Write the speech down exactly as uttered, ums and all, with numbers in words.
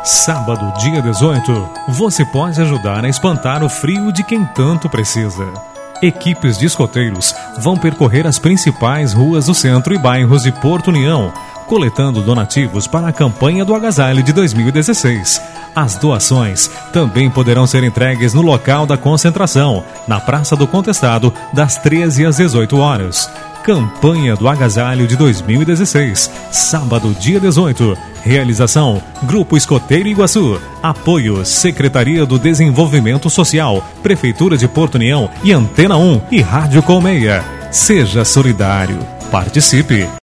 Sábado, dia dezoito, você pode ajudar a espantar o frio de quem tanto precisa. Equipes de escoteiros vão percorrer as principais ruas do centro e bairros de Porto União, coletando donativos para a campanha do agasalho de dois mil e dezesseis. As doações também poderão ser entregues no local da concentração, na Praça do Contestado, das treze às dezoito horas. Campanha do Agasalho de dois mil e dezesseis, sábado, dia dezoito. Realização: Grupo Escoteiro Iguaçu. Apoio: Secretaria do Desenvolvimento Social, Prefeitura de Porto União e Antena um e Rádio Colmeia. Seja solidário. Participe!